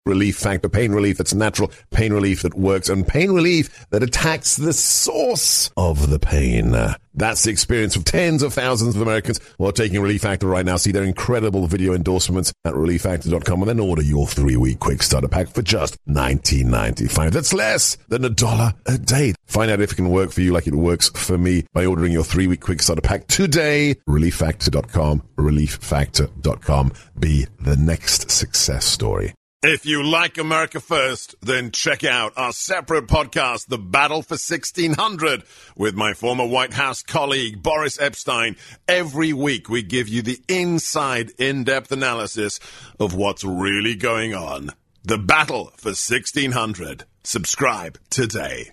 Relief Factor. Pain relief that's natural, pain relief that works, and pain relief that attacks the source of the pain. That's the experience of tens of thousands of Americans who are taking Relief Factor right now. See their incredible video endorsements at relieffactor.com and then order your 3-week quick starter pack for just $19.95. That's less than $1 a day. Find out if it can work for you like it works for me by ordering your 3-week quick starter pack today. relieffactor.com, relieffactor.com. Be the next success story. If you like America First, then check out our separate podcast, The Battle for 1600, with my former White House colleague, Boris Epshteyn. Every week, we give you the inside, in-depth analysis of what's really going on. The Battle for 1600. Subscribe today.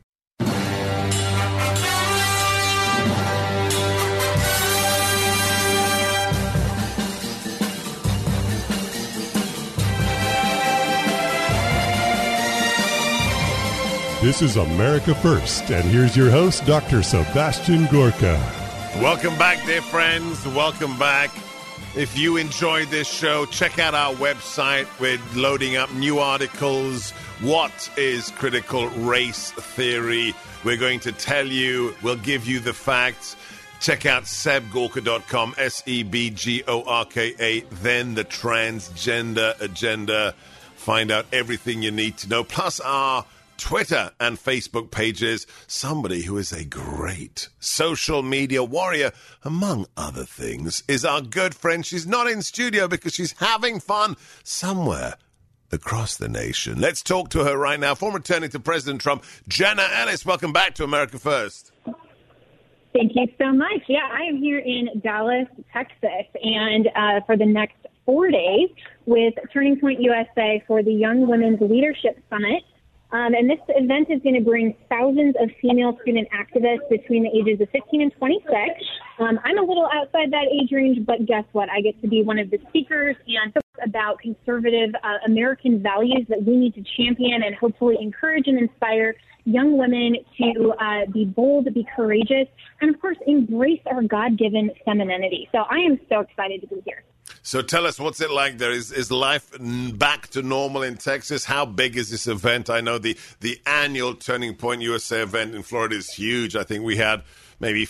This is America First, and here's your host, Dr. Sebastian Gorka. Welcome back, dear friends. Welcome back. If you enjoyed this show, check out our website. We're loading up new articles. What is critical race theory? We're going to tell you, we'll give you the facts. Check out sebgorka.com, SEBGORKA, then the transgender agenda. Find out everything you need to know, plus our Twitter and Facebook pages. Somebody who is a great social media warrior, among other things, is our good friend. She's not in studio because she's having fun somewhere across the nation. Let's talk to her right now. Former attorney to President Trump, Jenna Ellis. Welcome back to America First. Thank you so much. Yeah, I am here in Dallas, Texas, and for the next 4 days with Turning Point USA for the Young Women's Leadership Summit. And this event is going to bring thousands of female student activists between the ages of 15 and 26. I'm a little outside that age range, but guess what? I get to be one of the speakers and talk about conservative American values that we need to champion and hopefully encourage and inspire young women to be bold, be courageous, and, of course, embrace our God-given femininity. So I am so excited to be here. So tell us, what's it like there? Is life back to normal in Texas? How big is this event? I know the annual Turning Point USA event in Florida is huge. I think we had maybe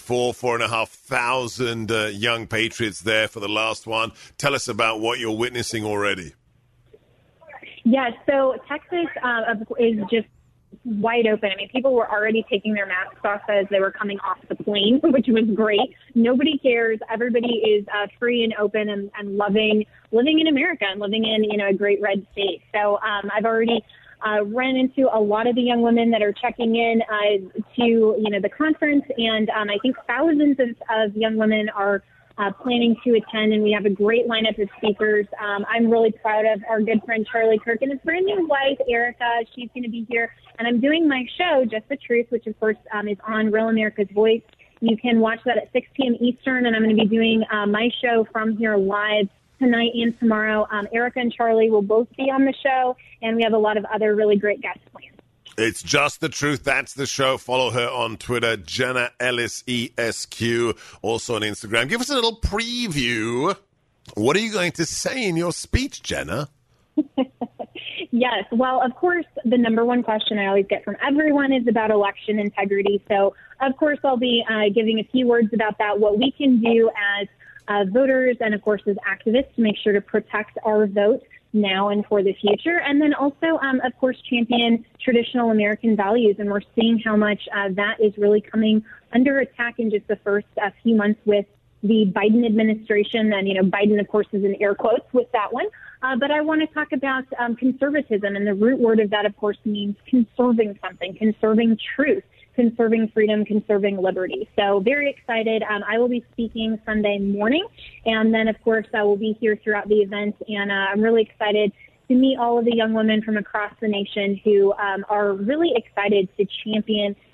4,500 young patriots there for the last one. Tell us about what you're witnessing already. Yeah, so Texas is just wide open. I mean, people were already taking their masks off as they were coming off the plane, which was great. Nobody cares. Everybody is free and open and living in America and living in, a great red state. So I've already ran into a lot of the young women that are checking in to, the conference. And I think thousands of young women are planning to attend, and we have a great lineup of speakers. I'm really proud of our good friend Charlie Kirk and his brand new wife, Erica. She's going to be here. And I'm doing my show, Just the Truth, which, of course, is on Real America's Voice. You can watch that at 6 p.m. Eastern, and I'm going to be doing my show from here live tonight and tomorrow. Erica and Charlie will both be on the show, and we have a lot of other really great guests planned. It's Just the Truth. That's the show. Follow her on Twitter, Jenna Ellis, ESQ, also on Instagram. Give us a little preview. What are you going to say in your speech, Jenna? Yes. Well, of course, the number one question I always get from everyone is about election integrity. So, of course, I'll be giving a few words about that, what we can do as voters and, of course, as activists to make sure to protect our vote now and for the future. And then also, of course, champion traditional American values. And we're seeing how much that is really coming under attack in just the first few months with the Biden administration. And, Biden, of course, is in air quotes with that one. But I want to talk about conservatism. And the root word of that, of course, means conserving something, conserving truth, conserving freedom, conserving liberty. So very excited. I will be speaking Sunday morning. And then, of course, I will be here throughout the event. And I'm really excited to meet all of the young women from across the nation who are really excited to champion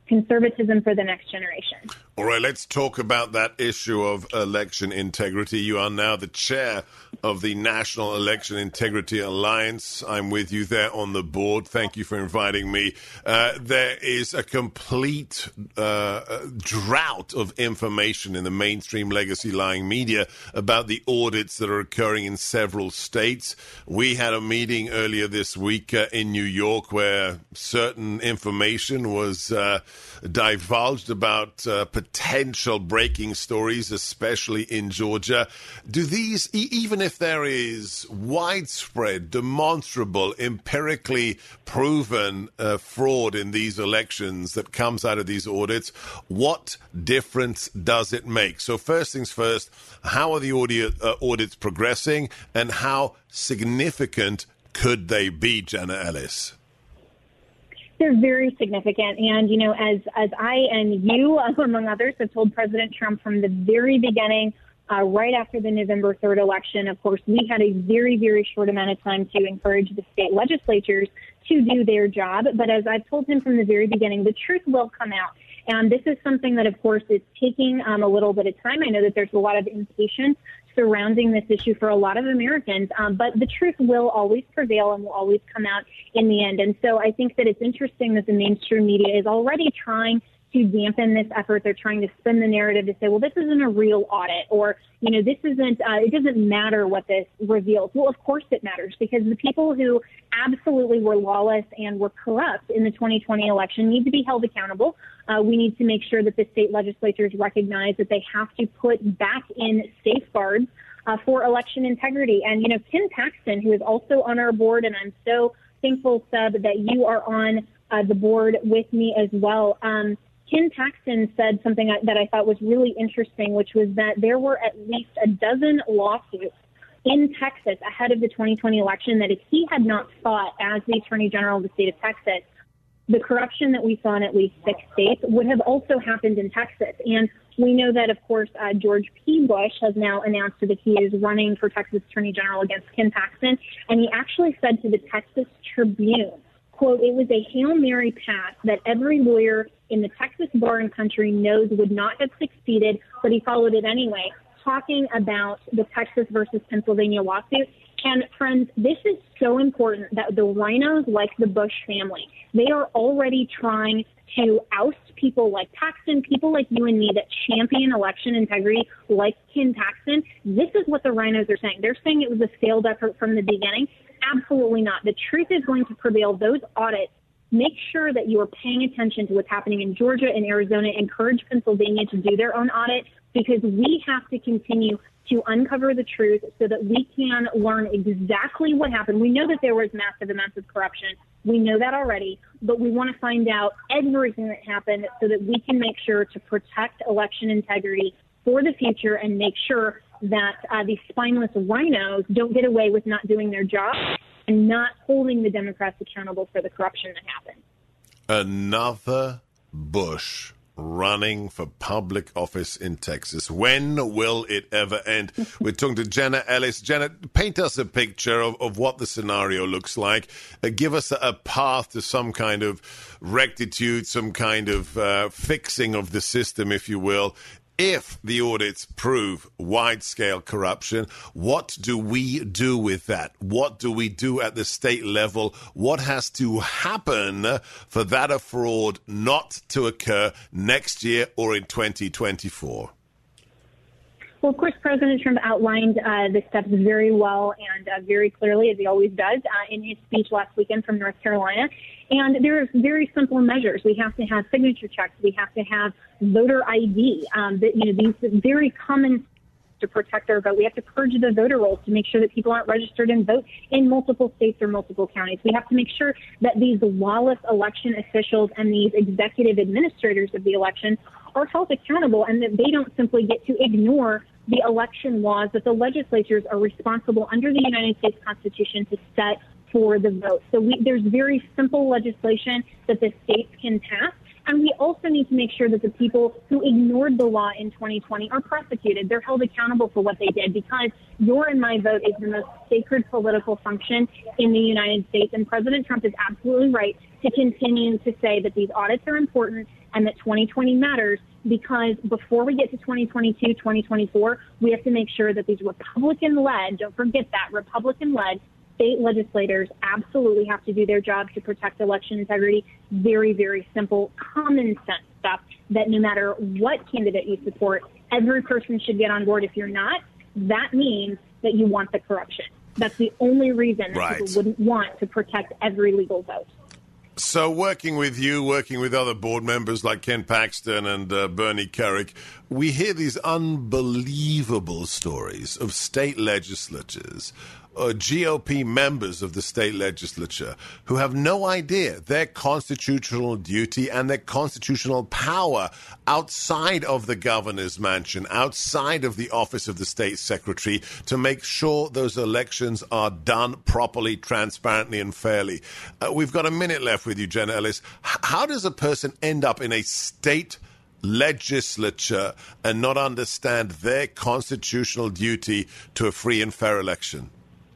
conservatism for the next generation. All right, let's talk about that issue of election integrity. You are now the chair of the National Election Integrity Alliance. I'm with you there on the board. Thank you for inviting me. There is a complete drought of information in the mainstream legacy lying media about the audits that are occurring in several states. We had a meeting earlier this week in New York where certain information was divulged about potential breaking stories, especially in Georgia. Do these, even if there is widespread, demonstrable, empirically proven fraud in these elections that comes out of these audits, what difference does it make? So first things first, how are the audits progressing, and how significant could they be, Jenna Ellis? They're very significant. And, you know, as I and you, among others, have told President Trump from the very beginning, right after the November 3rd election, of course, we had a very, very short amount of time to encourage the state legislatures to do their job. But as I've told him from the very beginning, the truth will come out. And this is something that, of course, is taking a little bit of time. I know that there's a lot of impatience surrounding this issue for a lot of Americans, but the truth will always prevail and will always come out in the end. And so I think that it's interesting that the mainstream media is already trying to dampen this effort. They're trying to spin the narrative to say, well, this isn't a real audit, or, you know, this isn't, it doesn't matter what this reveals. Well, of course it matters, because the people who absolutely were lawless and were corrupt in the 2020 election need to be held accountable. We need to make sure that the state legislatures recognize that they have to put back in safeguards for election integrity. And, you know, Ken Paxton, who is also on our board, and I'm so thankful, Seb, that you are on the board with me as well. Ken Paxton said something that I thought was really interesting, which was that there were at least a dozen lawsuits in Texas ahead of the 2020 election that if he had not fought as the Attorney General of the state of Texas, the corruption that we saw in at least 6 states would have also happened in Texas. And we know that, of course, George P. Bush has now announced that he is running for Texas Attorney General against Ken Paxton. And he actually said to the Texas Tribune, quote, "It was a Hail Mary pass that every lawyer in the Texas bar and country knows would not have succeeded, but he followed it anyway," talking about the Texas versus Pennsylvania lawsuit. And friends, this is so important that the rhinos, like the Bush family, they are already trying to oust people like Paxton, people like you and me that champion election integrity like Ken Paxton. This is what the rhinos are saying. They're saying it was a failed effort from the beginning. Absolutely not. The truth is going to prevail. Those audits, make sure that you are paying attention to what's happening in Georgia and Arizona. Encourage Pennsylvania to do their own audit, because we have to continue to uncover the truth so that we can learn exactly what happened. We know that there was massive amounts of corruption. We know that already, but we want to find out everything that happened so that we can make sure to protect election integrity for the future and make sure that these spineless rhinos don't get away with not doing their job and not holding the Democrats accountable for the corruption that happened. Another Bush running for public office in Texas. When will it ever end? We're talking to Jenna Ellis. Jenna, paint us a picture of what the scenario looks like. Give us a path to some kind of rectitude, some kind of fixing of the system, if you will. If the audits prove wide-scale corruption, what do we do with that? What do we do at the state level? What has to happen for that fraud not to occur next year or in 2024? Well, of course, President Trump outlined the steps very well and very clearly, as he always does, in his speech last weekend from North Carolina. And there are very simple measures. We have to have signature checks. We have to have voter ID. These very common to protect our vote. We have to purge the voter rolls to make sure that people aren't registered and vote in multiple states or multiple counties. We have to make sure that these lawless election officials and these executive administrators of the election are held accountable and that they don't simply get to ignore the election laws that the legislatures are responsible under the United States Constitution to set for the vote. So there's very simple legislation that the states can pass. And we also need to make sure that the people who ignored the law in 2020 are prosecuted. They're held accountable for what they did, because your and my vote is the most sacred political function in the United States. And President Trump is absolutely right to continue to say that these audits are important and that 2020 matters, because before we get to 2022, 2024, we have to make sure that these Republican-led, don't forget that, Republican-led state legislators absolutely have to do their job to protect election integrity. Very, very simple, common sense stuff that no matter what candidate you support, every person should get on board. If you're not, that means that you want the corruption. That's the only reason that people wouldn't want to protect every legal vote. So working with you, working with other board members like Ken Paxton and Bernie Kerik, we hear these unbelievable stories of state legislatures, GOP members of the state legislature who have no idea their constitutional duty and their constitutional power outside of the governor's mansion, outside of the office of the state secretary, to make sure those elections are done properly, transparently, and fairly. We've got a minute left with you, Jenna Ellis. How does a person end up in a state legislature and not understand their constitutional duty to a free and fair election?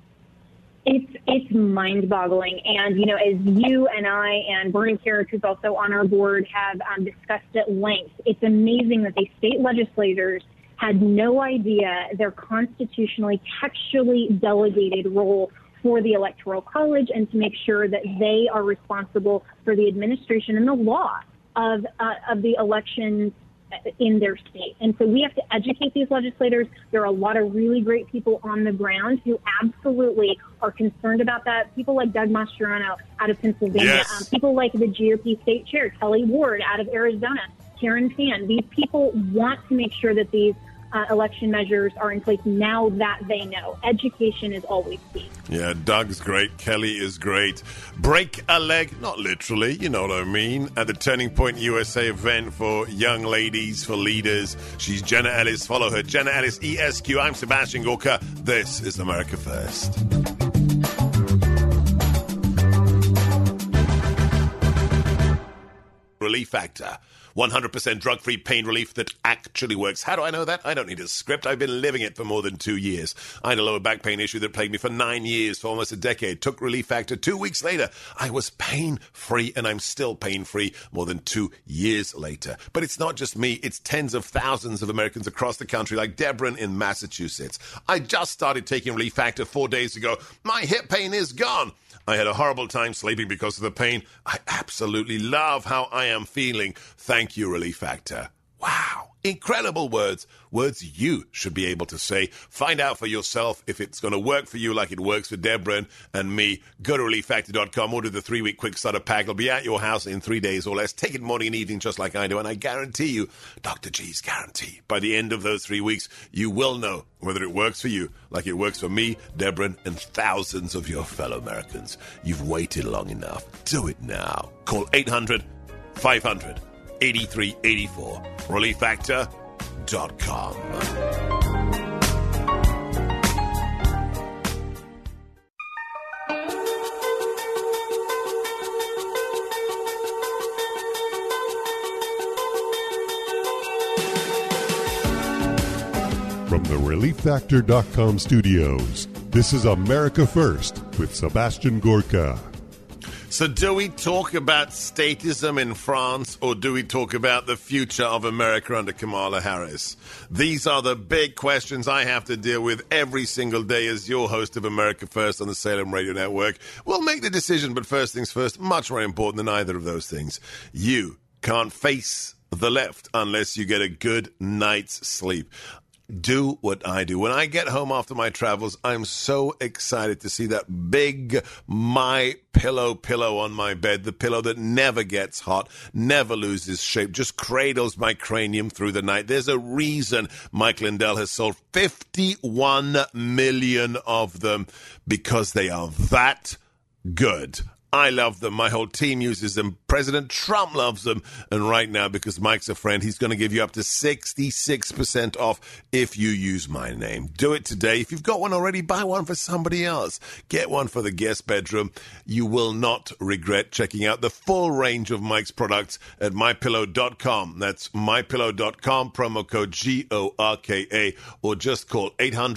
It's mind-boggling. And, you know, as you and I and Bernie Kerik, who's also on our board, have discussed at length, it's amazing that these state legislators had no idea their constitutionally, textually delegated role for the Electoral College and to make sure that they are responsible for the administration and the law of the elections in their state. And so we have to educate these legislators. There are a lot of really great people on the ground who absolutely are concerned about that. People like Doug Mastriano out of Pennsylvania, people like the GOP state chair, Kelly Ward out of Arizona, Karen Fann. These people want to make sure that these election measures are in place now that they know. Education is always key. Yeah, Doug's great. Kelly is great. Break a leg, not literally, you know what I mean, at the Turning Point USA event for young ladies, for leaders. She's Jenna Ellis. Follow her, Jenna Ellis, ESQ. I'm Sebastian Gorka. This is America First. Relief Factor. 100% drug-free pain relief that actually works. How do I know that? I don't need a script. I've been living it for more than 2 years. I had a lower back pain issue that plagued me for 9 years, for almost a decade. Took Relief Factor. 2 weeks later, I was pain-free, and I'm still pain-free more than 2 years later. But it's not just me. It's tens of thousands of Americans across the country, like Deborah in Massachusetts. I just started taking Relief Factor 4 days ago. My hip pain is gone. I had a horrible time sleeping because of the pain. I absolutely love how I am feeling. Thank you, Relief Factor. Wow. Incredible words. Words you should be able to say. Find out for yourself if it's going to work for you like it works for Deborah and me. Go to ReliefFactor.com. Order the 3-week quick starter pack. It'll be at your house in 3 days or less. Take it morning and evening just like I do. And I guarantee you, Dr. G's guarantee, by the end of those 3 weeks, you will know whether it works for you like it works for me, Deborah, and thousands of your fellow Americans. You've waited long enough. Do it now. Call 800-500-8384. ReliefFactor.com. From the ReliefFactor.com studios, this is America First with Sebastian Gorka. So do we talk about statism in France, or do we talk about the future of America under Kamala Harris? These are the big questions I have to deal with every single day as your host of America First on the Salem Radio Network. We'll make the decision, but first things first, much more important than either of those things. You can't face the left unless you get a good night's sleep. Do what I do. When I get home after my travels, I'm so excited to see that big My Pillow on my bed, the pillow that never gets hot, never loses shape, just cradles my cranium through the night. There's a reason Mike Lindell has sold 51 million of them, because they are that good. I love them. My whole team uses them. President Trump loves them. And right now, because Mike's a friend, he's going to give you up to 66% off if you use my name. Do it today. If you've got one already, buy one for somebody else. Get one for the guest bedroom. You will not regret checking out the full range of Mike's products at MyPillow.com. That's MyPillow.com, promo code GORKA, or just call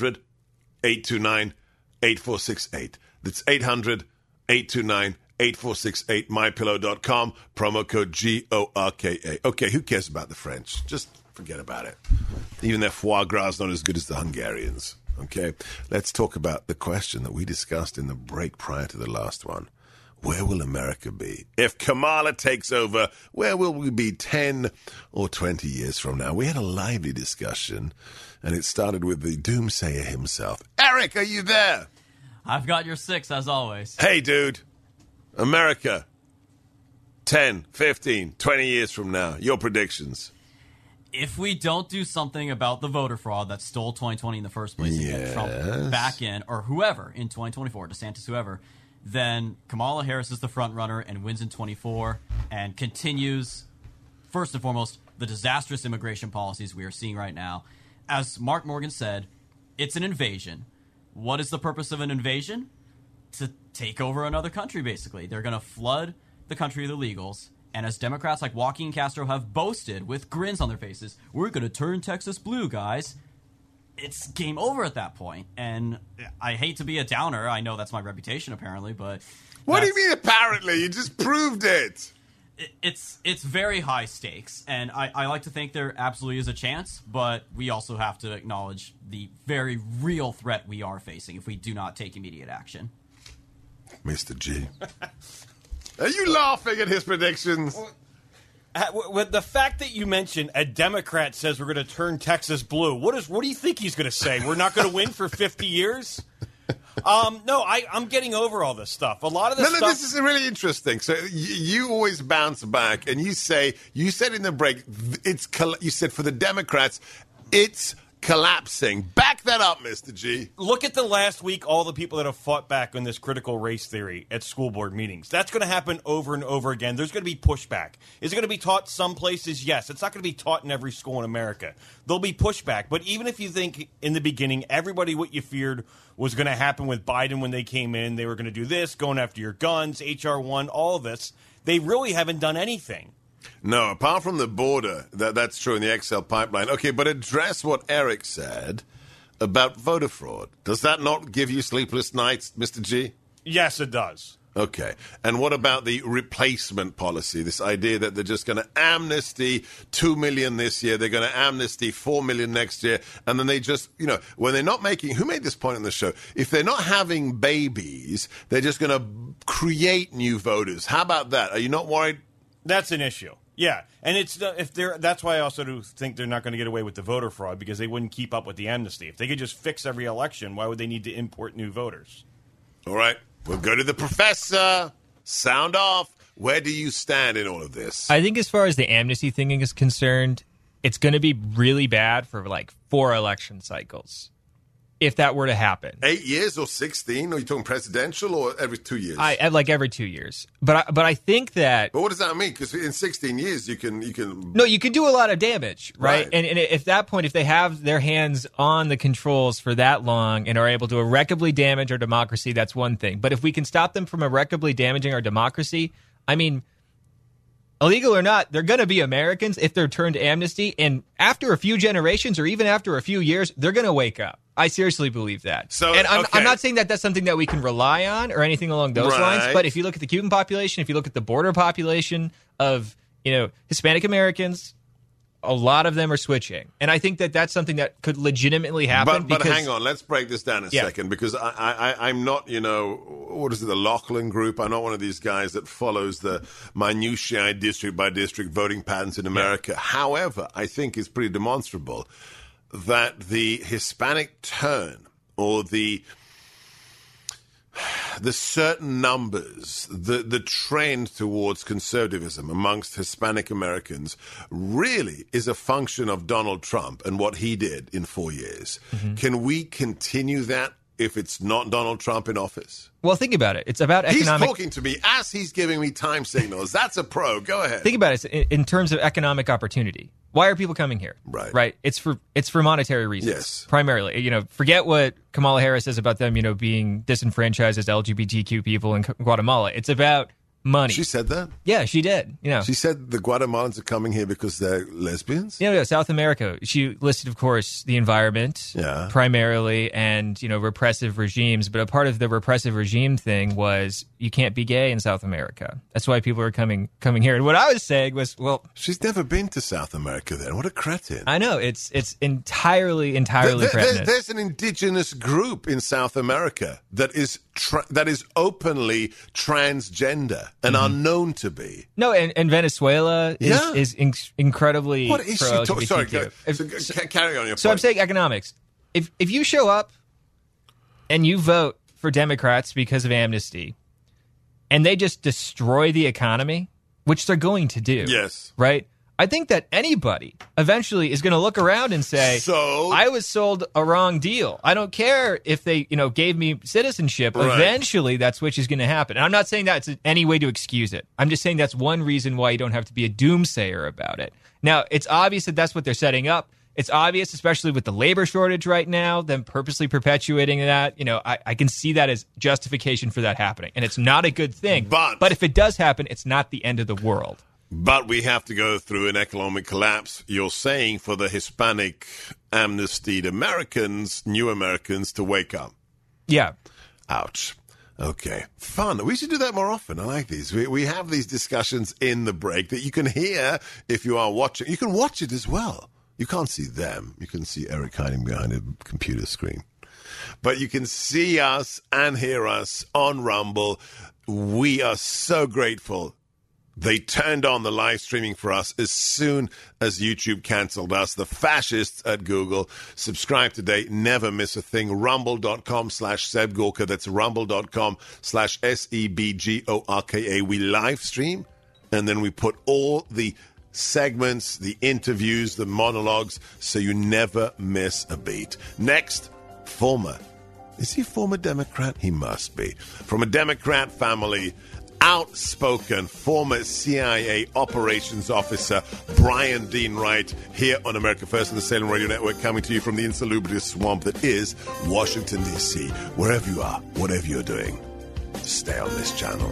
800-829-8468. That's 800-829-8468, MyPillow.com, promo code GORKA. Okay, who cares about the French? Just forget about it. Even their foie gras is not as good as the Hungarians. Okay, let's talk about the question that we discussed in the break prior to the last one. Where will America be? If Kamala takes over, where will we be 10 or 20 years from now? We had a lively discussion, and it started with the doomsayer himself. Eric, are you there? I've got your 6, as always. Hey, dude. America, 10, 15, 20 years from now. Your predictions. If we don't do something about the voter fraud that stole 2020 in the first place and get Trump back in, or whoever in 2024, DeSantis, whoever, then Kamala Harris is the front runner and wins in 24 and continues, first and foremost, the disastrous immigration policies we are seeing right now. As Mark Morgan said, it's an invasion. What is the purpose of an invasion? To take over another country, basically. They're going to flood the country with illegals. And as Democrats like Joaquin Castro have boasted with grins on their faces, we're going to turn Texas blue, guys. It's game over at that point. And I hate to be a downer. I know that's my reputation, apparently, but... What do you mean, apparently? You just proved it. It's very high stakes, and I like to think there absolutely is a chance, but we also have to acknowledge the very real threat we are facing if we do not take immediate action. Mr. G. Are you laughing at his predictions? With the fact that you mentioned a Democrat says we're going to turn Texas blue, what do you think he's going to say? We're not going to win for 50 years? No, I'm getting over all this stuff. A lot of this stuff... this is really interesting. So you always bounce back, and you said in the break, you said for the Democrats, it's collapsing. Back that up, Mr. G. Look at the last week, all the people that have fought back on this critical race theory at school board meetings. That's going to happen over and over again. There's going to be pushback. Is it going to be taught some places? Yes. It's not going to be taught in every school in America. There'll be pushback. But even if you think in the beginning, everybody what you feared was going to happen with Biden when they came in, they were going to do this, going after your guns, H.R. 1, all of this, they really haven't done anything. No, apart from the border, that's true in the XL pipeline. Okay, but address what Eric said about voter fraud. Does that not give you sleepless nights, Mr. G? Yes, it does. Okay. And what about the replacement policy, this idea that they're just going to amnesty 2 million this year, they're going to amnesty 4 million next year, and then they just, when they're not making, who made this point on the show? If they're not having babies, they're just going to create new voters. How about that? Are you not worried? That's an issue. Yeah, and that's why I also do think they're not going to get away with the voter fraud, because they wouldn't keep up with the amnesty. If they could just fix every election, why would they need to import new voters? All right, we'll go to the professor. Sound off. Where do you stand in all of this? I think as far as the amnesty thing is concerned, it's going to be really bad for like 4 election cycles. If that were to happen. 8 years or 16? Are you talking presidential or every 2 years? Like every 2 years. But I think that... But what does that mean? Because in 16 years, you can... No, you can do a lot of damage, right? And at that point, if they have their hands on the controls for that long and are able to irreparably damage our democracy, that's one thing. But if we can stop them from irreparably damaging our democracy, I mean... Illegal or not, they're going to be Americans if they're turned amnesty. And after a few generations or even after a few years, they're going to wake up. I seriously believe that. I'm not saying that that's something that we can rely on or anything along those lines. But if you look at the Cuban population, if you look at the border population of Hispanic Americans, a lot of them are switching. And I think that that's something that could legitimately happen. But hang on, let's break this down a second, because I'm not, what is it, the Lachlan Group? I'm not one of these guys that follows the minutiae district by district voting patterns in America. Yeah. However, I think it's pretty demonstrable that the Hispanic turn or the certain numbers, the trend towards conservatism amongst Hispanic Americans really is a function of Donald Trump and what he did in 4 years. Mm-hmm. Can we continue that if it's not Donald Trump in office? Well, think about it. It's about economic. He's talking to me as he's giving me time signals. That's a pro. Go ahead. Think about it in terms of economic opportunity. Why are people coming here? Right. It's for monetary reasons. Yes. Primarily. Forget what Kamala Harris says about them, being disenfranchised as LGBTQ people in Guatemala. It's about money. She said that? Yeah, she did. She said the Guatemalans are coming here because they're lesbians? Yeah, South America. She listed, of course, the environment primarily and, repressive regimes. But a part of the repressive regime thing was you can't be gay in South America. That's why people are coming here. And what I was saying was, well... She's never been to South America then. What a cretin. I know. It's entirely cretin. There's an indigenous group in South America that is openly transgender and are known to be. No, and Venezuela is incredibly What is she talking? Sorry, carry on your point. So I'm saying economics. If you show up and you vote for Democrats because of amnesty, and they just destroy the economy, which they're going to do. Yes. Right? I think that anybody eventually is going to look around and say, so, I was sold a wrong deal. I don't care if they, gave me citizenship. Right. Eventually, that switch is going to happen. And I'm not saying that's any way to excuse it. I'm just saying that's one reason why you don't have to be a doomsayer about it. Now, it's obvious that that's what they're setting up. It's obvious, especially with the labor shortage right now, them purposely perpetuating that. I can see that as justification for that happening. And it's not a good thing. But if it does happen, it's not the end of the world. But we have to go through an economic collapse, you're saying, for the Hispanic amnestied Americans, new Americans, to wake up. Yeah. Ouch. Okay. Fun. We should do that more often. I like these. We have these discussions in the break that you can hear if you are watching. You can watch it as well. You can't see them. You can see Eric hiding behind a computer screen. But you can see us and hear us on Rumble. We are so grateful. They turned on the live streaming for us as soon as YouTube canceled us. The fascists at Google. Subscribe today. Never miss a thing. Rumble.com/Seb Gorka. That's rumble.com/SEBGORKA. We live stream, and then we put all the segments, the interviews, the monologues, so you never miss a beat. Next, is he a former Democrat? He must be. From a Democrat family, outspoken former CIA operations officer Brian Dean Wright, here on America First and the Salem Radio Network, coming to you from the insalubrious swamp that is Washington, D.C. Wherever you are, whatever you're doing, stay on this channel.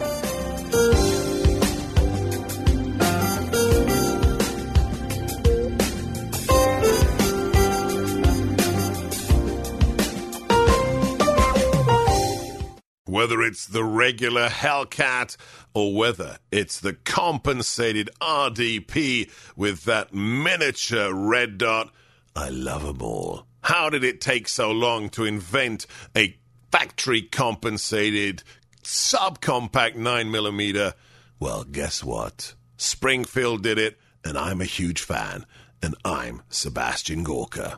Whether it's the regular Hellcat or whether it's the compensated RDP with that miniature red dot, I love them all. How did it take so long to invent a factory-compensated subcompact 9mm? Well, guess what? Springfield did it, and I'm a huge fan, and I'm Sebastian Gorka.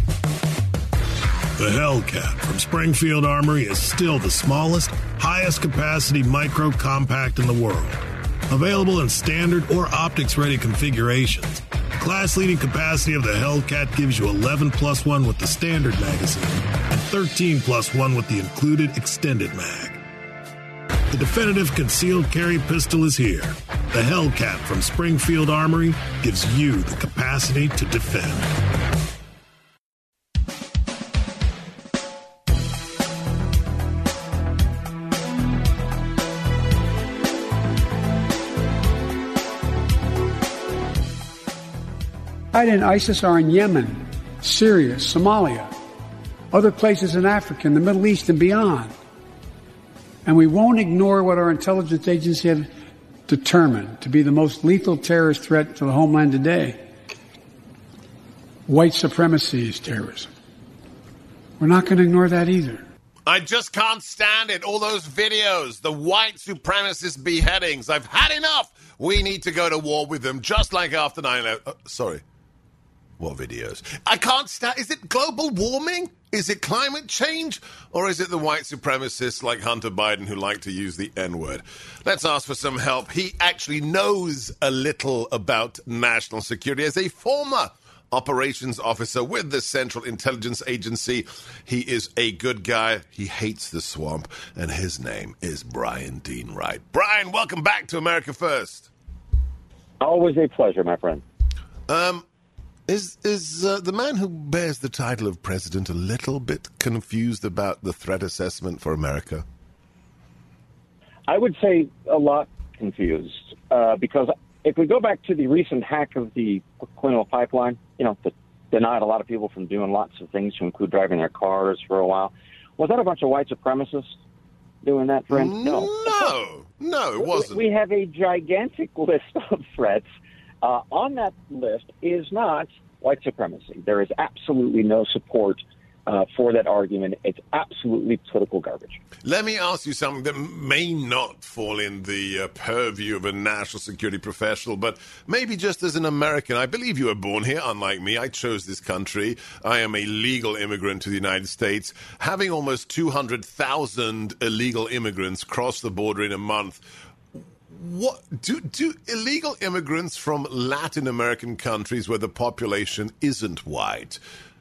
The Hellcat from Springfield Armory is still the smallest, highest capacity micro compact in the world. Available in standard or optics-ready configurations. The class-leading capacity of the Hellcat gives you 11+1 with the standard magazine and 13+1 with the included extended mag. The definitive concealed carry pistol is here. The Hellcat from Springfield Armory gives you the capacity to defend. Al-Qaeda and ISIS are in Yemen, Syria, Somalia, other places in Africa, in the Middle East, and beyond. And we won't ignore what our intelligence agencies have determined to be the most lethal terrorist threat to the homeland today. White supremacy is terrorism. We're not going to ignore that either. I just can't stand it. All those videos, the white supremacist beheadings. I've had enough. We need to go to war with them, just like after 9/11. Sorry. What videos? I can't stand... Is it global warming? Is it climate change? Or is it the white supremacists like Hunter Biden who like to use the N-word? Let's ask for some help. He actually knows a little about national security as a former operations officer with the Central Intelligence Agency. He is a good guy. He hates the swamp, and his name is Brian Dean Wright. Brian, welcome back to America First. Always a pleasure, my friend. Is the man who bears the title of president a little bit confused about the threat assessment for America? I would say a lot confused, because if we go back to the recent hack of the Colonial Pipeline, that denied a lot of people from doing lots of things, to include driving their cars for a while. Was that a bunch of white supremacists doing that, friend? No, it wasn't. We have a gigantic list of threats. On that list is not white supremacy. There is absolutely no support for that argument. It's absolutely political garbage. Let me ask you something that may not fall in the purview of a national security professional, but maybe just as an American. I believe you were born here, unlike me. I chose this country. I am a legal immigrant to the United States. Having almost 200,000 illegal immigrants cross the border in a month, what do illegal immigrants from Latin American countries where the population isn't white,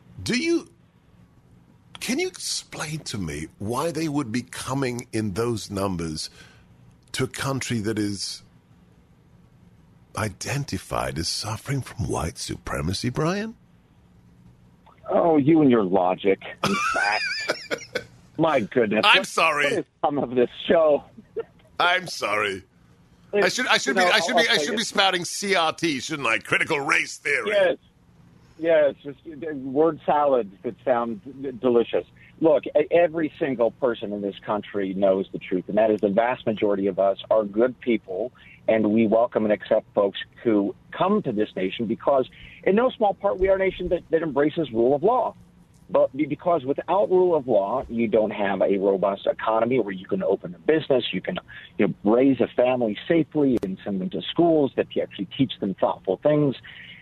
can you explain to me why they would be coming in those numbers to a country that is identified as suffering from white supremacy, Brian? Oh, you and your logic. In fact, my goodness. I'm sorry. What is some of this show? I'm sorry. I should be spouting CRT, shouldn't I? Critical race theory. Yes, just word salad that sound delicious. Look, every single person in this country knows the truth, and that is the vast majority of us are good people, and we welcome and accept folks who come to this nation because, in no small part, we are a nation that embraces rule of law. But because without rule of law, you don't have a robust economy where you can open a business, you can raise a family safely and send them to schools that actually teach them thoughtful things.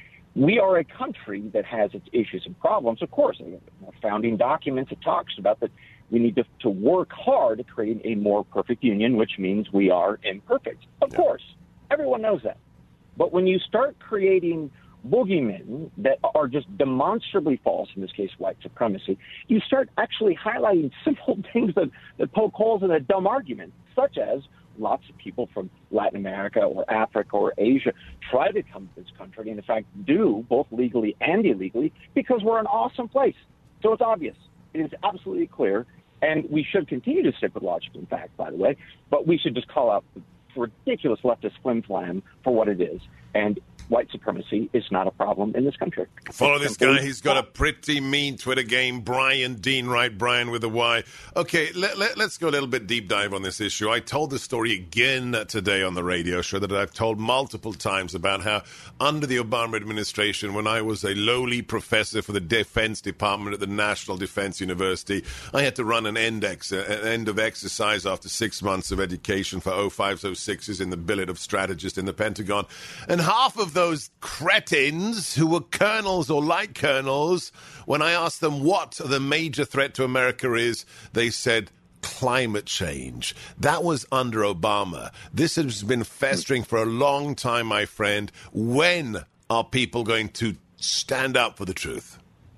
We are a country that has its issues and problems. Of course, in our founding documents, it talks about that we need to work hard to create a more perfect union, which means we are imperfect. Of course, everyone knows that. But when you start creating boogeymen that are just demonstrably false, in this case, white supremacy, you start actually highlighting simple things that poke holes in a dumb argument, such as lots of people from Latin America or Africa or Asia try to come to this country, and in fact do, both legally and illegally, because we're an awesome place. So it's obvious. It is absolutely clear, and we should continue to stick with logic, in fact, by the way, but we should just call out the ridiculous leftist flim-flam for what it is. And white supremacy is not a problem in this country. Follow this guy. He's got a pretty mean Twitter game. Brian Dean Wright, Brian with a Y. Okay, let's go a little bit deep dive on this issue. I told the story again today on the radio show that I've told multiple times about how under the Obama administration, when I was a lowly professor for the Defense Department at the National Defense University, I had to run an end of exercise after 6 months of education for 05s, 06s in the billet of strategist in the Pentagon. And half of those cretins who were colonels or like colonels, when I asked them what the major threat to America is, they said climate change. That was under Obama. This has been festering for a long time, my friend. When are people going to stand up for the truth?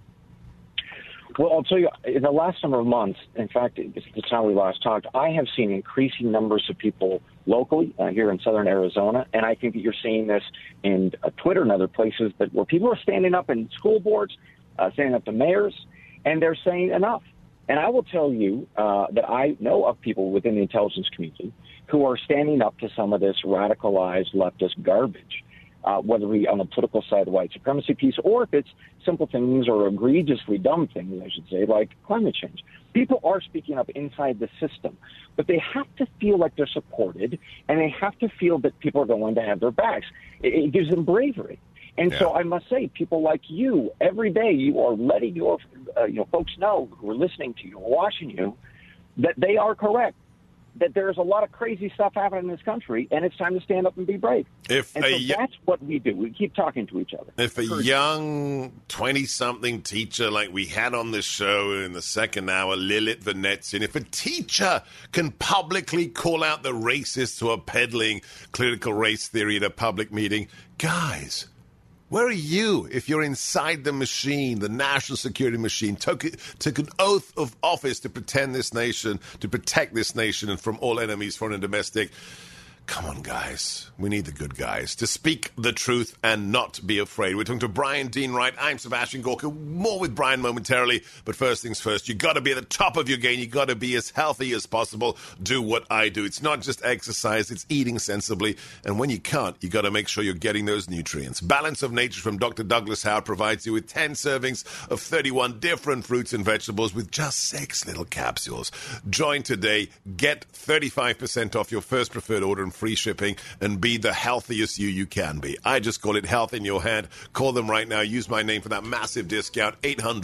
Well, I'll tell you, in the last number of months, in fact, it's how we last talked, I have seen increasing numbers of people locally here in southern Arizona, and I think that you're seeing this in Twitter and other places where people are standing up in school boards, standing up to mayors, and they're saying enough. And I will tell you that I know of people within the intelligence community who are standing up to some of this radicalized leftist garbage. Whether we on the political side of the white supremacy piece, or if it's simple things or egregiously dumb things, I should say, like climate change. People are speaking up inside the system, but they have to feel like they're supported, and they have to feel that people are going to have their backs. It gives them bravery. And so I must say, people like you, every day you are letting your folks know who are listening to you, watching you, that they are correct. That there's a lot of crazy stuff happening in this country, and it's time to stand up and be brave. That's what we do. We keep talking to each other. If a young 20-something teacher like we had on this show in the second hour, Lilith Venetsian, if a teacher can publicly call out the racists who are peddling critical race theory at a public meeting, guys, Where are you if you're inside the machine, the national security machine, took an oath of office to protect this nation and from all enemies, foreign and domestic? Come on, guys. We need the good guys to speak the truth and not be afraid. We're talking to Brian Dean Wright. I'm Sebastian Gorka. More with Brian momentarily. But first things first, you got to be at the top of your game. You got to be as healthy as possible. Do what I do. It's not just exercise. It's eating sensibly. And when you can't, you got to make sure you're getting those nutrients. Balance of Nature from Dr. Douglas Howard provides you with 10 servings of 31 different fruits and vegetables with just 6 little capsules. Join today. Get 35% off your first preferred order and free shipping, and be the healthiest you can be. I just call it health in your hand. Call them right now. Use my name for that massive discount.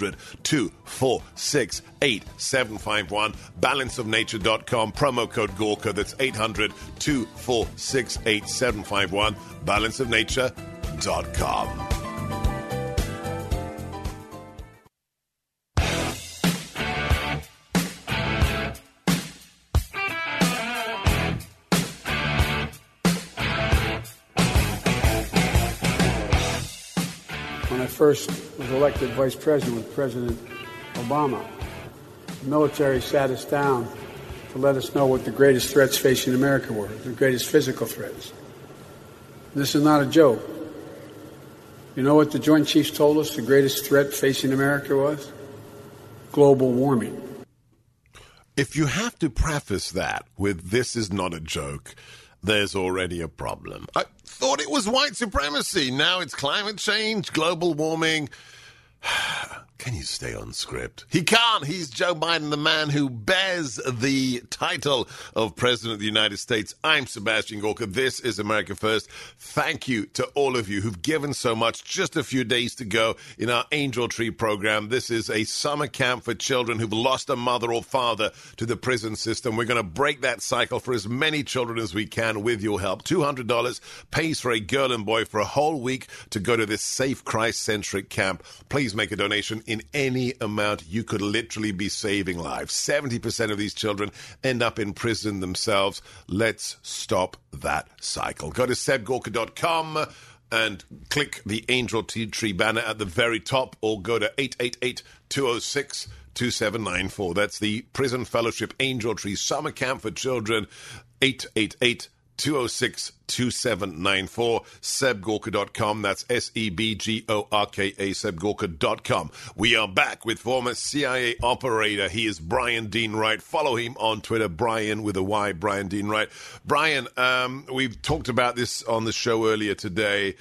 800-246-8751. Balanceofnature.com. Promo code Gorka. That's 800-246-8751. Balanceofnature.com. When I first was elected vice president with President Obama, the military sat us down to let us know what the greatest threats facing America were, the greatest physical threats. This is not a joke. You know what the Joint Chiefs told us the greatest threat facing America was? Global warming. If you have to preface that with "this is not a joke," there's already a problem. I thought it was white supremacy. Now it's climate change, global warming. Can you stay on script? He can't. He's Joe Biden, the man who bears the title of President of the United States. I'm Sebastian Gorka. This is America First. Thank you to all of you who've given so much. Just a few days to go in our Angel Tree program. This is a summer camp for children who've lost a mother or father to the prison system. We're going to break that cycle for as many children as we can with your help. $200 pays for a girl and boy for a whole week to go to this safe, Christ-centric camp. Please make a donation in any amount. You could literally be saving lives. 70% of these children end up in prison themselves. Let's stop that cycle. Go to sebgorka.com and click the Angel Tree banner at the very top, or go to 888-206-2794. That's the Prison Fellowship Angel Tree Summer Camp for Children. 888-206-2794. sebgorka.com. That's SEBGORKA, sebgorka.com. We are back with former CIA operator. He is Brian Dean Wright. Follow him on Twitter, Brian with a Y, Brian Dean Wright. Brian, we've talked about this on the show earlier today.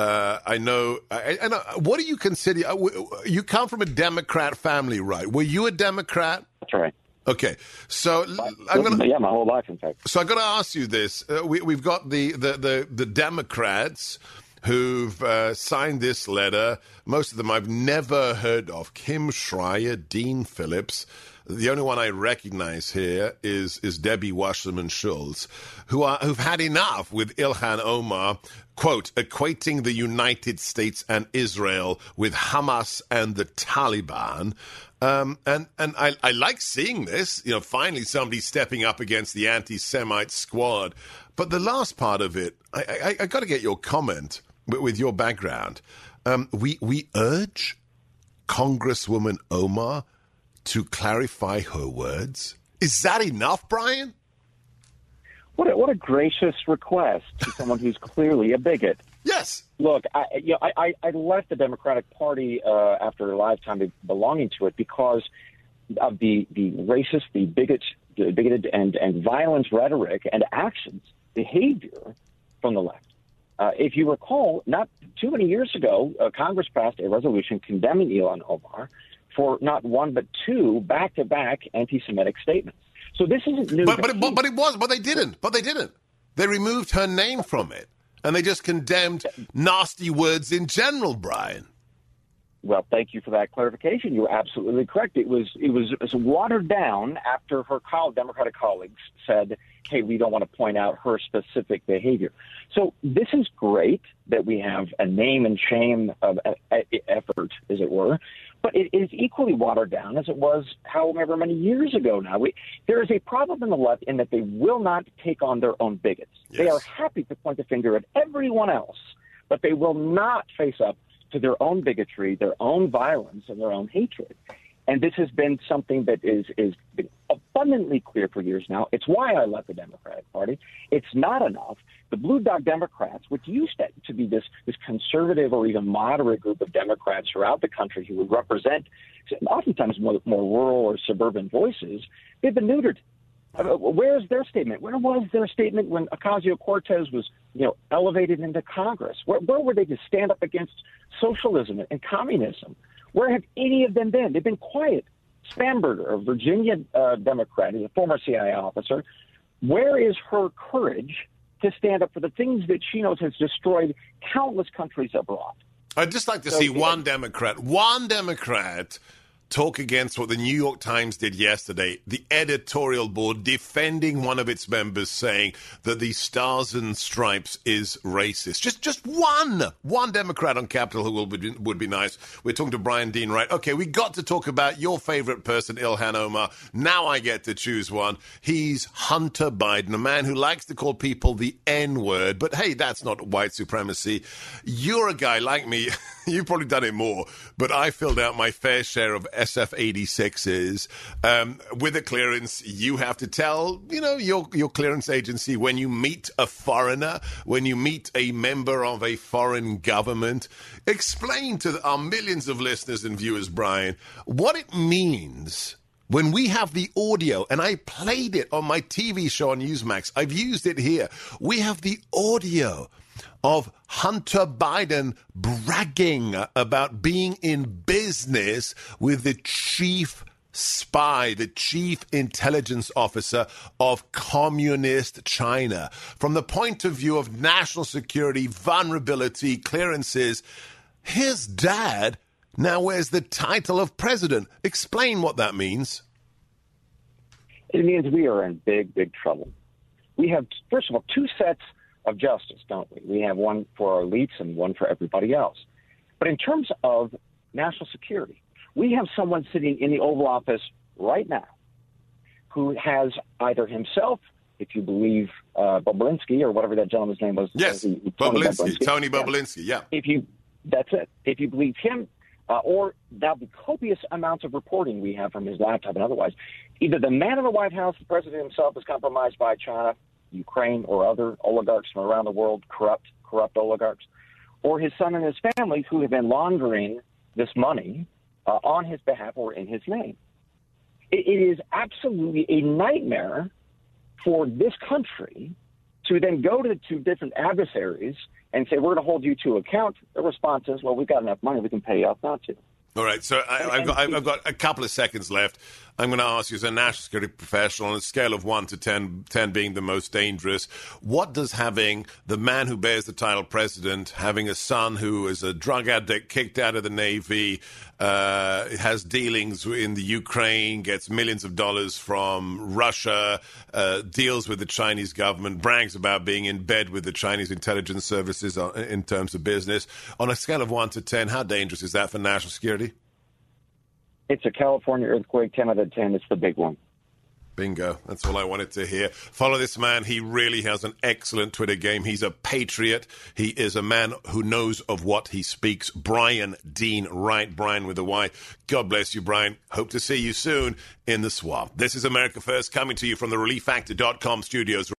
I know. What do you consider? You come from a Democrat family, right? Were you a Democrat? That's right. Okay, so my whole life, in fact. So I got to ask you this: we've got the Democrats who've signed this letter. Most of them I've never heard of. Kim Schreier, Dean Phillips. The only one I recognize here is Debbie Wasserman Schultz, who've had enough with Ilhan Omar, quote, equating the United States and Israel with Hamas and the Taliban. And I like seeing this, finally somebody stepping up against the anti-Semite squad. But the last part of it, I got to get your comment with your background. We urge Congresswoman Omar to clarify her words. Is that enough, Brian? What a gracious request to someone who's clearly a bigot. Yes. Look, I left the Democratic Party after a lifetime of belonging to it because of the racist, the bigoted and violent rhetoric and actions, behavior from the left. If you recall, not too many years ago, Congress passed a resolution condemning Ilhan Omar for not one but two back-to-back anti-Semitic statements. So this isn't new. But they didn't. They removed her name from it, and they just condemned nasty words in general, Brian. Well, thank you for that clarification. You're absolutely correct. It was watered down after her Democratic colleagues said, hey, we don't want to point out her specific behavior. So this is great that we have a name and shame of effort, as it were, but it is equally watered down as it was however many years ago now. There is a problem in the left in that they will not take on their own bigots. Yes. They are happy to point the finger at everyone else, but they will not face up to their own bigotry, their own violence, and their own hatred. And this has been something that is been abundantly clear for years now. It's why I left the Democratic Party. It's not enough. The Blue Dog Democrats, which used to be this conservative or even moderate group of Democrats throughout the country who would represent oftentimes more rural or suburban voices, they've been neutered. Where's their statement? Where was their statement when Ocasio-Cortez was, elevated into Congress? Where were they to stand up against socialism and communism? Where have any of them been? They've been quiet. Spanberger, a Virginia Democrat, is a former CIA officer. Where is her courage to stand up for the things that she knows has destroyed countless countries abroad? I'd just like to see one Democrat talk against what the New York Times did yesterday, the editorial board defending one of its members saying that the Stars and Stripes is racist. Just one Democrat on Capitol Hill would be nice. We're talking to Brian Dean Wright. Okay, we got to talk about your favorite person, Ilhan Omar. Now I get to choose one. He's Hunter Biden, a man who likes to call people the N-word, but hey, that's not white supremacy. You're a guy like me. You've probably done it more, but I filled out my fair share of SF-86s. With a clearance, you have to tell, your clearance agency when you meet a foreigner, when you meet a member of a foreign government, explain to our millions of listeners and viewers, Brian, what it means when we have the audio, and I played it on my TV show on Newsmax. I've used it here. We have the audio of Hunter Biden bragging about being in business with the chief spy, the chief intelligence officer of communist China. From the point of view of national security, vulnerability, clearances, his dad now wears the title of president. Explain what that means. It means we are in big, big trouble. We have, first of all, two sets of justice, don't we? We have one for our elites and one for everybody else. But in terms of national security, we have someone sitting in the Oval Office right now who has either himself, if you believe Bobulinski or whatever that gentleman's name was. Yes, Tony Bobulinski, yeah. That's it. If you believe him, or now the copious amounts of reporting we have from his laptop and otherwise, either the man in the White House, the president himself, is compromised by China, Ukraine, or other oligarchs from around the world, corrupt oligarchs, or his son and his family who have been laundering this money on his behalf or in his name. It is absolutely a nightmare for this country to then go to different adversaries and say, we're going to hold you to account. The response is, well, we've got enough money, we can pay you off not to. All right, so I've got a couple of seconds left. I'm going to ask you, as a national security professional, on a scale of 1 to 10, 10 being the most dangerous, what does having the man who bears the title president, having a son who is a drug addict, kicked out of the Navy, has dealings in the Ukraine, gets millions of dollars from Russia, deals with the Chinese government, brags about being in bed with the Chinese intelligence services in terms of business. On a scale of 1 to 10, how dangerous is that for national security? It's a California earthquake, 10 out of 10. It's the big one. Bingo. That's all I wanted to hear. Follow this man. He really has an excellent Twitter game. He's a patriot. He is a man who knows of what he speaks. Brian Dean Wright. Brian with a Y. God bless you, Brian. Hope to see you soon in the swamp. This is America First, coming to you from the ReliefFactor.com studios.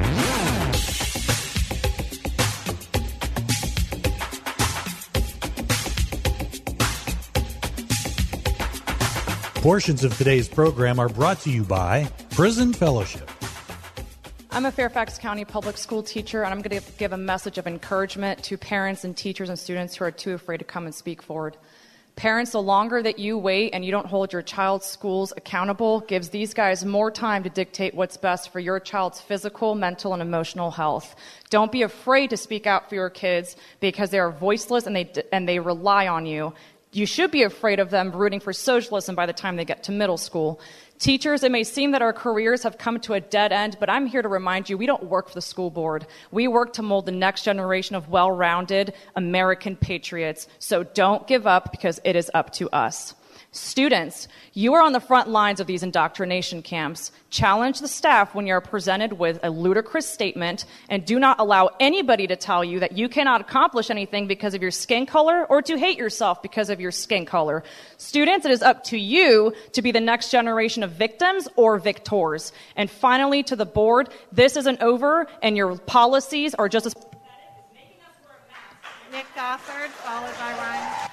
Portions of today's program are brought to you by Prison Fellowship. I'm a Fairfax County public school teacher, and I'm going to give a message of encouragement to parents and teachers and students who are too afraid to come and speak forward. Parents, the longer that you wait and you don't hold your child's schools accountable gives these guys more time to dictate what's best for your child's physical, mental, and emotional health. Don't be afraid to speak out for your kids because they are voiceless and they rely on you. You should be afraid of them rooting for socialism by the time they get to middle school. Teachers, it may seem that our careers have come to a dead end, but I'm here to remind you we don't work for the school board. We work to mold the next generation of well-rounded American patriots. So don't give up because it is up to us. Students, you are on the front lines of these indoctrination camps. Challenge the staff when you're presented with a ludicrous statement, and do not allow anybody to tell you that you cannot accomplish anything because of your skin color or to hate yourself because of your skin color. Students, it is up to you to be the next generation of victims or victors. And finally, to the board, this isn't over, and your policies are just as pathetic as making us wear masks. Nick Gofford, followed by Ryan.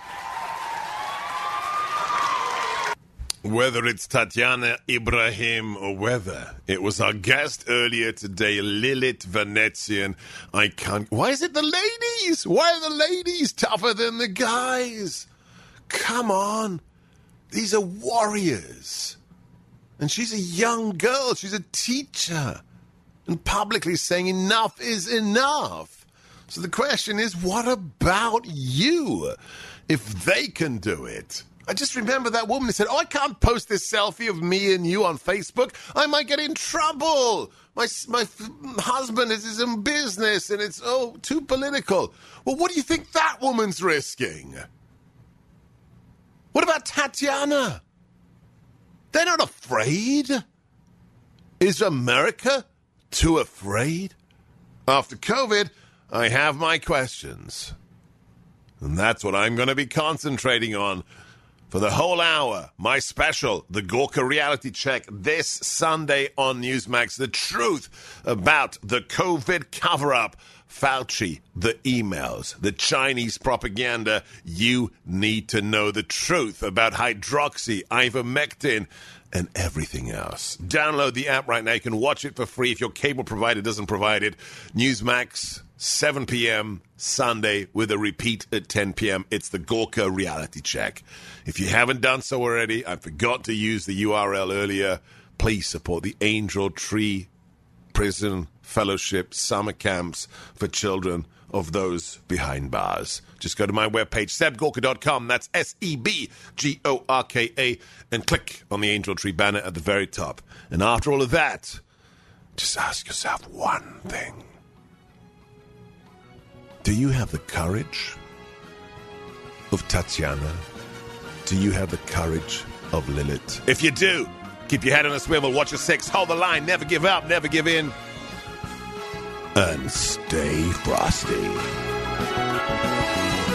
Whether it's Tatiana Ibrahim or whether it was our guest earlier today, Lilith Venezian, why is it the ladies? Why are the ladies tougher than the guys? Come on. These are warriors. And she's a young girl. She's a teacher. And publicly saying enough is enough. So the question is, what about you? If they can do it. I just remember that woman who said, I can't post this selfie of me and you on Facebook. I might get in trouble. My husband is in business and it's, too political. Well, what do you think that woman's risking? What about Tatiana? They're not afraid. Is America too afraid? After COVID, I have my questions. And that's what I'm going to be concentrating on for the whole hour. My special, the Gorka Reality Check, this Sunday on Newsmax. The truth about the COVID cover-up. Fauci, the emails, the Chinese propaganda. You need to know the truth about hydroxy, ivermectin, and everything else. Download the app right now. You can watch it for free if your cable provider doesn't provide it. Newsmax, 7 p.m. Sunday with a repeat at 10 p.m. It's the Gorka Reality Check. If you haven't done so already, I forgot to use the URL earlier. Please support the Angel Tree Prison Fellowship summer camps for children of those behind bars. Just go to my webpage, sebgorka.com. That's SEBGORKA, and click on the Angel Tree banner at the very top. And after all of that, just ask yourself one thing. Do you have the courage of Tatiana? Do you have the courage of Lilith? If you do, keep your head on a swivel, watch your six, hold the line, never give up, never give in, and stay frosty.